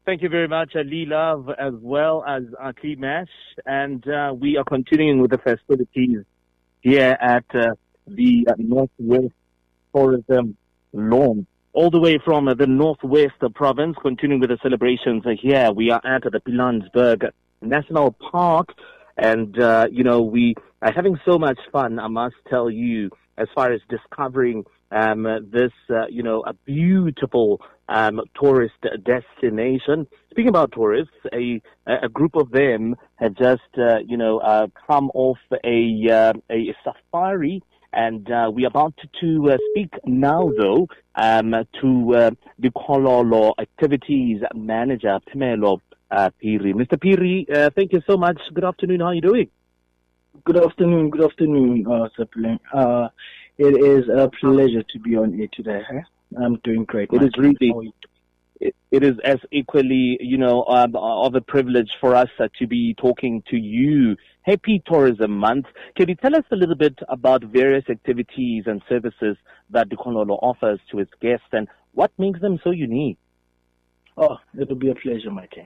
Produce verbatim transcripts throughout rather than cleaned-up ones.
Thank you very much, Ali Love, as well as Aki Mash. And uh, we are continuing with the festivities here at uh, the uh, Northwest Tourism Lawn. All the way from uh, the Northwest province, continuing with the celebrations uh, here. We are at the Pilanesberg National Park. And, uh, you know, we are having so much fun, I must tell you, as far as discovering um, this, uh, you know, a beautiful um, tourist destination. Speaking about tourists, a a group of them have just, uh, you know, uh, come off a uh, a safari, and uh, we're about to, to uh, speak now, though, um, to uh, the Kololo Activities Manager, Phemelo uh, Phiri. Mister Phiri, uh, thank you so much. Good afternoon. How are you doing? Good afternoon. Good afternoon, uh, Zeppelin. Uh, it is a pleasure to be on here today. Huh? I'm doing great. It is really, it, it is as equally, you know, um, of a privilege for us uh, to be talking to you. Happy Tourism Month. Can you tell us a little bit about various activities and services that Dikololo offers to its guests and what makes them so unique? Oh, it'll be a pleasure, my king.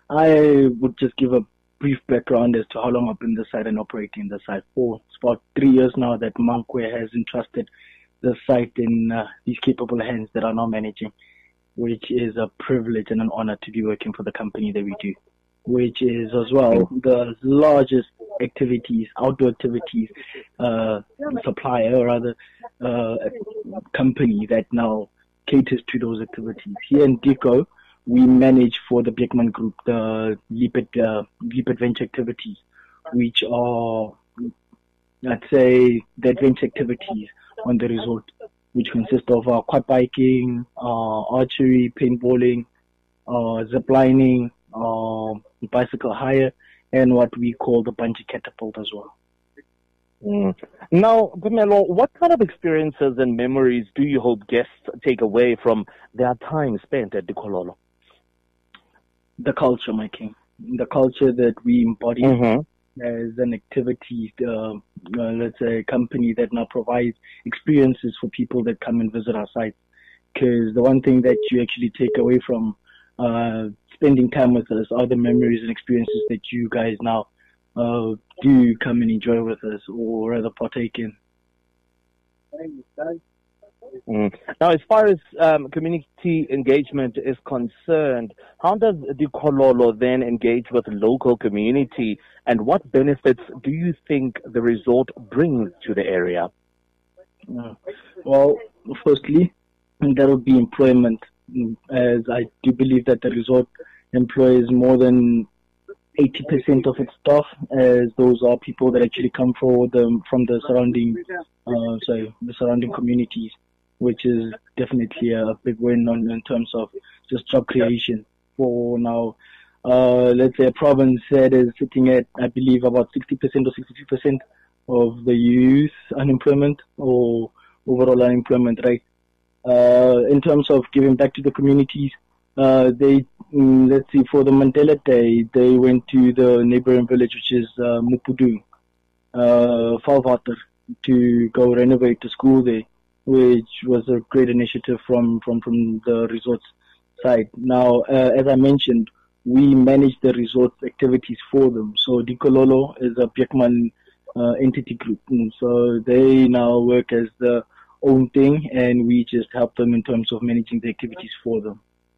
I would just give a brief background as to how long I've been the site and operating the site for. It's about three years now that Mankwe has entrusted the site in uh, these capable hands that are now managing, which is a privilege and an honor to be working for the company that we do, which is as well the largest activities, outdoor activities uh, supplier, or rather uh, company that now caters to those activities. Here in Dico, we manage for the Beckman Group the Leap, uh, Leap Adventure activities, which are, let's say, the adventure activities on the resort, which consist of uh, quad biking, uh, archery, paintballing, uh, zip lining, uh, bicycle hire, and what we call the bungee catapult as well. Mm. Now, Phemelo, what kind of experiences and memories do you hope guests take away from their time spent at Dikololo? The culture, my king. The culture that we embody mm-hmm. as an activity, uh, uh, let's say a company that now provides experiences for people that come and visit our site. Because the one thing that you actually take away from uh, spending time with us are the memories and experiences that you guys now uh, do come and enjoy with us, or rather partake in. Mm. Now, as far as um, community engagement is concerned, how does Dikololo then engage with the local community, and what benefits do you think the resort brings to the area? Uh, well, firstly, there will be employment, as I do believe that the resort employs more than eighty percent of its staff, as those are people that actually come for the, from the surrounding, uh, sorry, the surrounding communities, which is definitely a big win on, in terms of just job creation. For now, uh, let's say a province that is sitting at, I believe, about sixty percent or sixty-three percent of the youth unemployment or overall unemployment rate. Uh, in terms of giving back to the communities, uh, they, mm, let's see, for the Mandela Day, they went to the neighboring village, which is uh, Mupudu, uh, Falvater, to go renovate the school there, which was a great initiative from, from, from the resort's side. Now, uh, as I mentioned, we manage the resort activities for them. So Dikololo is a Beckman uh, entity group. And so they now work as the own thing, and we just help them in terms of managing the activities for them.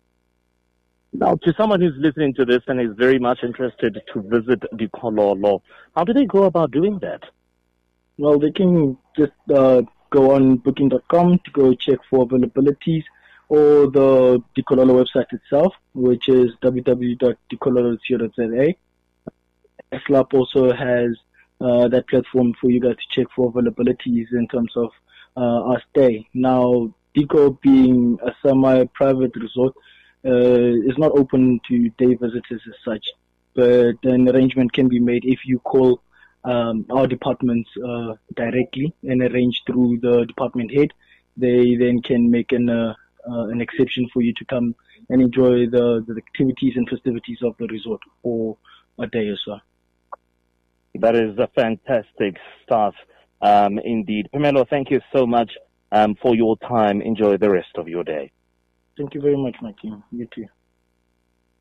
Now, to someone who's listening to this and is very much interested to visit Dikololo, how do they go about doing that? Well, they can just uh, go on booking dot com to go check for availabilities, or the Dikololo website itself, which is w w w dot dikololo dot co dot z a. S L A P also has uh, that platform for you guys to check for availabilities in terms of uh, our stay. Now, Dico being a semi-private resort, uh, is not open to day visitors as such, but an arrangement can be made if you call Um, our departments uh, directly and arrange through the department head. They then can make an uh, uh, an exception for you to come and enjoy the, the activities and festivities of the resort for a day or so. That is a fantastic stuff, um, indeed. Phemelo, thank you so much um, for your time. Enjoy the rest of your day. Thank you very much, my team. You too.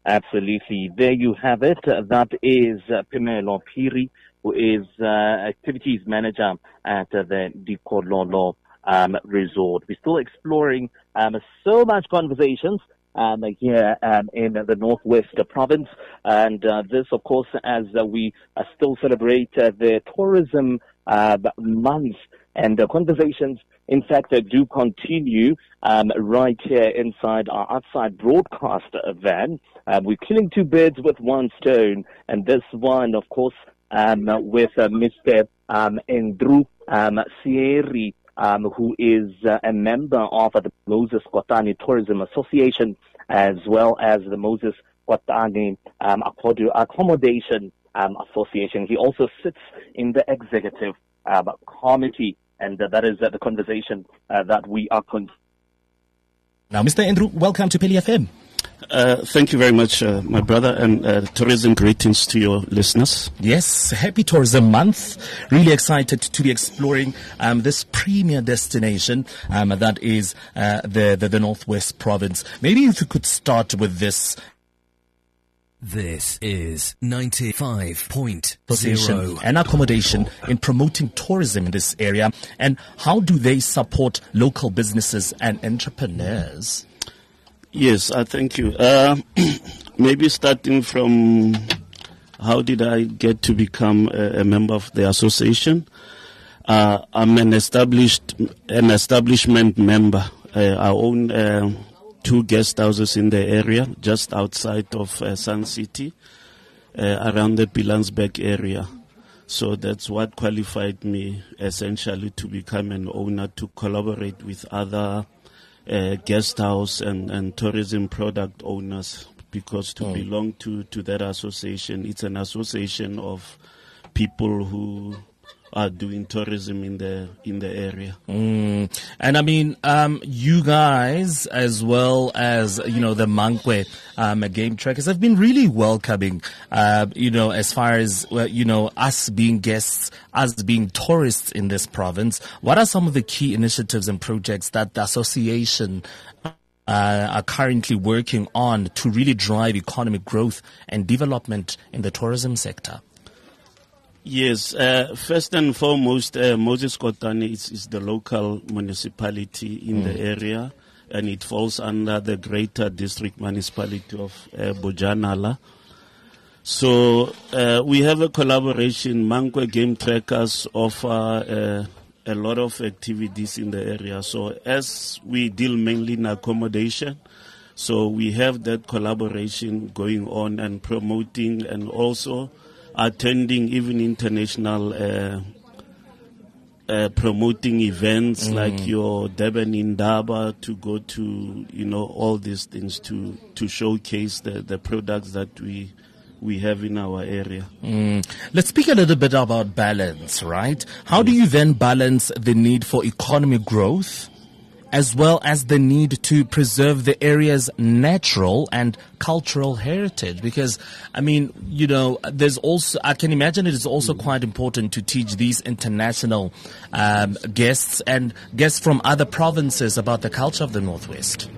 Absolutely. There you have it. That is uh, Phemelo Phiri, who is uh, activities manager at uh, the Dikololo um, Resort. We're still exploring um, so much conversations um, here um, in the Northwest Province. And uh, this, of course, as uh, we uh, still celebrate uh, the tourism uh, month. And the conversations, in fact, uh, do continue um, right here inside our outside broadcast van. Uh, we're killing two birds with one stone. And this one, of course, um, with uh, Mister Um, Andrew um, Sieri, um, who is uh, a member of uh, the Moses Kotane Tourism Association, as well as the Moses Kotane um, Accommodation um, Association. He also sits in the executive um, committee. And uh, that is uh, the conversation uh, that we are continuing. Now, Mister Andrew, welcome to Philly F M. Uh, thank you very much, uh, my brother, and uh, tourism greetings to your listeners. Yes, happy Tourism Month. Really excited to be exploring um, this premier destination um, that is uh, the, the, the Northwest Province. Maybe if you could start with this. This is ninety-five point Association and accommodation in promoting tourism in this area, and how do they support local businesses and entrepreneurs? Yes, I thank you. Uh, maybe starting from how did I get to become a, a member of the association? Uh, I'm an established an establishment member. Uh, I own Uh, two guest houses in the area, just outside of uh, Sun City, uh, around the Pilansberg area. So that's what qualified me essentially to become an owner, to collaborate with other uh, guest house and, and tourism product owners, because to mm. belong to, to that association, it's an association of people who are doing tourism in the in the area. Mm. And I mean, um, you guys, as well as, you know, the Mankwe um, game trackers, have been really welcoming, uh, you know, as far as, well, you know, us being guests, us being tourists in this province. What are some of the key initiatives and projects that the association uh, are currently working on to really drive economic growth and development in the tourism sector? Yes, uh, first and foremost, uh, Moses Kotane is, is the local municipality in mm. the area, and it falls under the greater district municipality of uh, Bojanala. So uh, we have a collaboration. Mankwe Game Trackers offer uh, a lot of activities in the area. So as we deal mainly in accommodation, so we have that collaboration going on and promoting, and also attending even international uh, uh, promoting events mm. like your Durban Indaba, to go to, you know, all these things to, to showcase the, the products that we we have in our area. Mm. Let's speak a little bit about balance, right? How yes. do you then balance the need for economic growth as well as the need to preserve the area's natural and cultural heritage? Because, I mean, you know, there's also, I can imagine it is also mm. quite important to teach these international um, guests and guests from other provinces about the culture of the Northwest.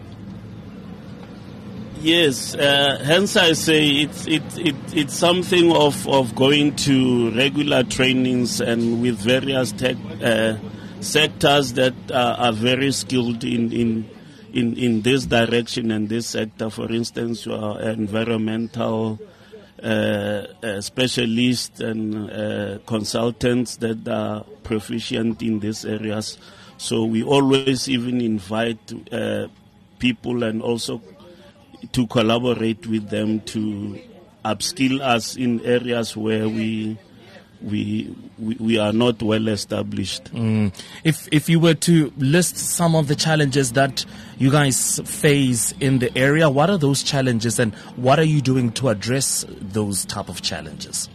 Yes, uh, hence I say it's it, it, it's something of, of going to regular trainings and with various tech uh, sectors that uh, are very skilled in, in in in this direction and this sector. For instance, you are environmental uh, uh, specialists and uh, consultants that are proficient in these areas. So we always even invite uh, people and also to collaborate with them to upskill us in areas where we We, we we are not well established. Mm. If if you were to list some of the challenges that you guys face in the area, what are those challenges and what are you doing to address those type of challenges?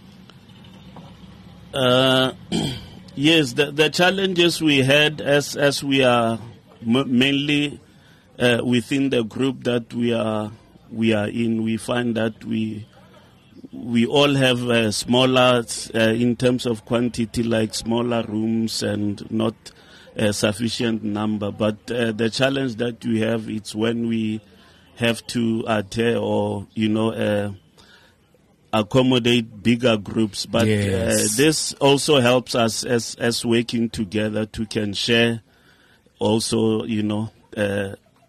Uh, yes, the, the challenges we had as as we are m- mainly uh, within the group that we are we are in, we find that we. We all have uh, smaller, uh, in terms of quantity, like smaller rooms and not a sufficient number. But uh, the challenge that we have is when we have to adhere or, you know, uh, accommodate bigger groups. But Yes. uh, this also helps us as, as working together to can share also, you know, uh,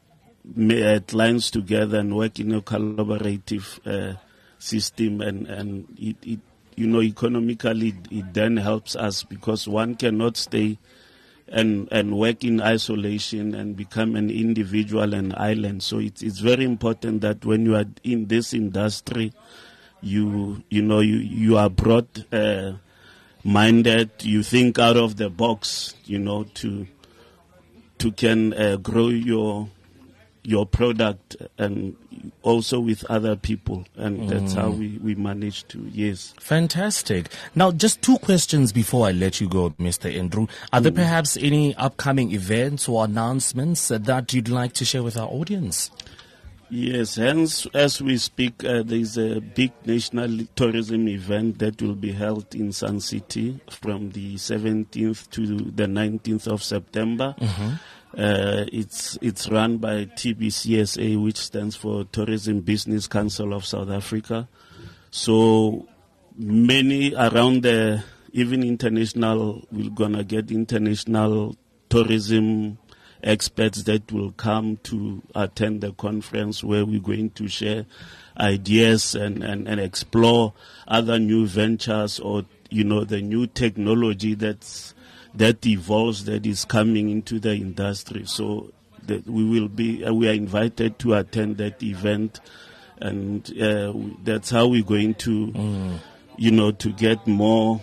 ma- clients together and work in a collaborative uh, system. And, and it, it, you know, economically, it then helps us because one cannot stay and and work in isolation and become an individual and island. So it's it's very important that when you are in this industry, you you know you you are broad uh, minded. You think out of the box. You know to to can uh, grow your your product and also with other people, and that's how we, we manage to, yes. Fantastic. Now, just two questions before I let you go, Mister Andrew. Are there perhaps any upcoming events or announcements uh, that you'd like to share with our audience? Yes, hence, as we speak, uh, there's a big national tourism event that will be held in Sun City from the seventeenth to the nineteenth of September. Mm-hmm. Uh, it's it's run by T B C S A, which stands for Tourism Business Council of South Africa. So many around the, even international, we're gonna get international tourism experts that will come to attend the conference, where we're going to share ideas and, and, and explore other new ventures or, you know, the new technology that's that evolves, that is coming into the industry. So that we will be, uh, we are invited to attend that event, and uh, that's how we're going to, mm. you know, to get more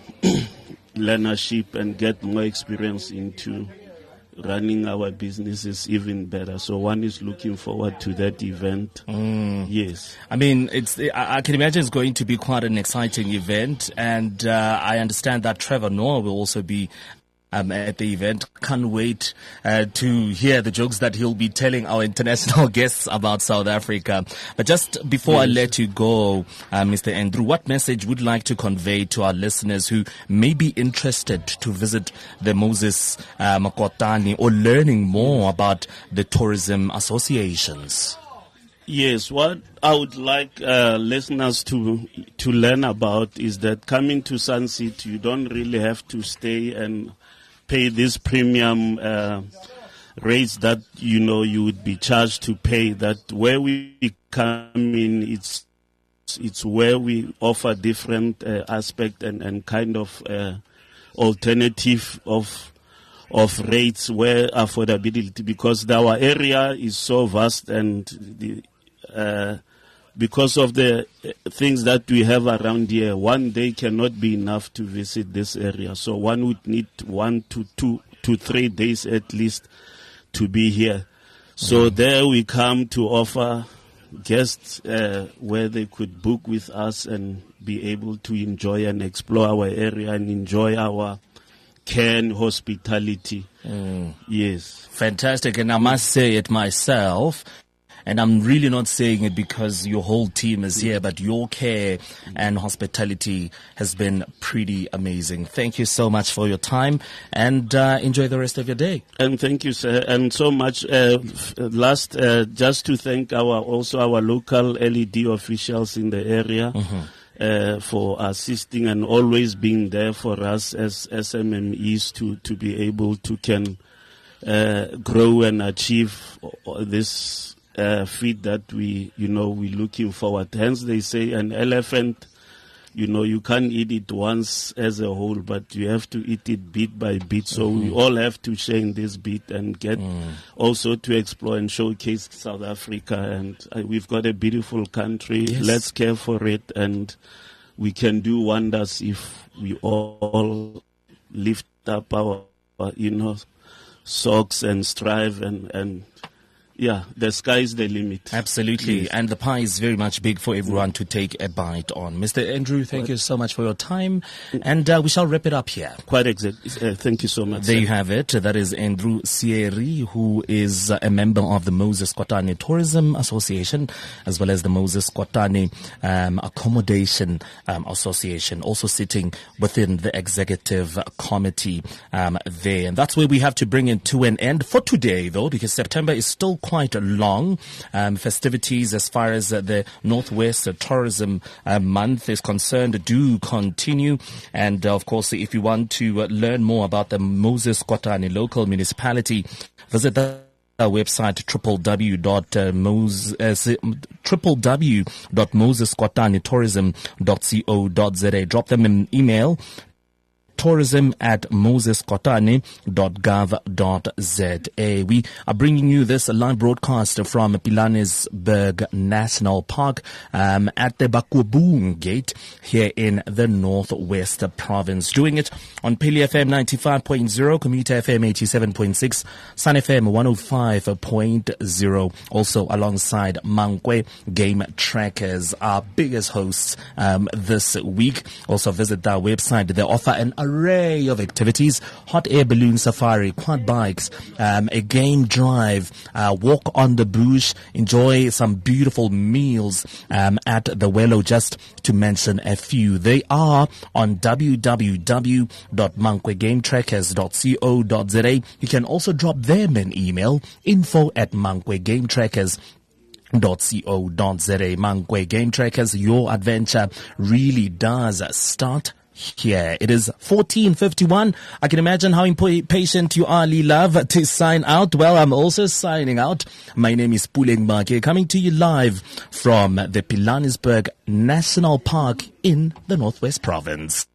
learnership and get more experience into running our businesses even better. So one is looking forward to that event. Mm. Yes. I mean, it's. I can imagine it's going to be quite an exciting event, and uh, I understand that Trevor Noah will also be Um, at the event. Can't wait uh, to hear the jokes that he'll be telling our international guests about South Africa. But just before yes. I let you go, uh, Mister Andrew, what message would you like to convey to our listeners who may be interested to visit the Moses uh, Mokotane or learning more about the tourism associations? Yes, what I would like uh, listeners to to learn about is that coming to Sun City, you don't really have to stay and pay this premium uh, rates that, you know, you would be charged to pay. That where we come in, it's it's where we offer different uh, aspect and, and kind of uh, alternative of of rates where affordability, because our area is so vast and the uh, because of the things that we have around here, one day cannot be enough to visit this area. So one would need one to two to three days at least to be here. So mm-hmm. there we come to offer guests uh, where they could book with us and be able to enjoy and explore our area and enjoy our care and hospitality. Mm. Yes. Fantastic. And I must say it myself, and I'm really not saying it because your whole team is here, but your care and hospitality has been pretty amazing. Thank you so much for your time, and uh, enjoy the rest of your day. And thank you, sir. And so much. Uh, last, uh, just to thank our also our local L E D officials in the area. Mm-hmm. Uh, for assisting and always being there for us as S M M Es to, to be able to can uh, grow and achieve this Uh, feed that we, you know, we're looking forward. Hence they say an elephant, you know, you can't eat it once as a whole, but you have to eat it bit by bit. So mm-hmm. we all have to share in this bit and get mm. also to explore and showcase South Africa. And uh, we've got a beautiful country. Yes. Let's care for it, and we can do wonders if we all lift up our, uh, you know, socks and strive and, and yeah, the sky is the limit. Absolutely. Yes. And the pie is very much big for everyone to take a bite on. Mister Andrew, thank what? you so much for your time. And uh, we shall wrap it up here. Quite exactly. Uh, thank you so much. There sir. you have it. That is Andrew Sieri, who is a member of the Moses Kotane Tourism Association, as well as the Moses Kotane um, Accommodation um, Association, also sitting within the executive committee um, there. And that's where we have to bring it to an end for today, though, because September is still quite long. Um, festivities as far as uh, the Northwest uh, Tourism uh, Month is concerned do continue. And uh, of course, if you want to uh, learn more about the Moses Kotane local municipality, visit the Our website w w w dot moses kotane tourism dot co dot z a. Drop them an email, tourism at moses kotane dot gov dot z a. We are bringing you this live broadcast from Pilanesberg National Park um, at the Bakwabung Gate here in the Northwest Province. Doing it on Pili F M ninety-five point zero, Commuter F M eighty-seven point six, Sun F M one oh five point zero. Also alongside Mankwe Game Trackers, our biggest hosts um, this week. Also visit our website. They offer an array of activities: hot air balloon safari, quad bikes, um, a game drive, uh, walk on the bush, enjoy some beautiful meals um, at the Wello, just to mention a few. They are on w w w dot mankwe game trackers dot co dot z a. You can also drop them an email, info at mankwe game trackers dot co dot z a. Mankwe Game Trackers, your adventure really does start here. It is fourteen fifty-one. I can imagine how impatient you are, Lee Love, to sign out. Well, I'm also signing out. My name is Puleng Make, coming to you live from the Pilanesberg National Park in the Northwest Province.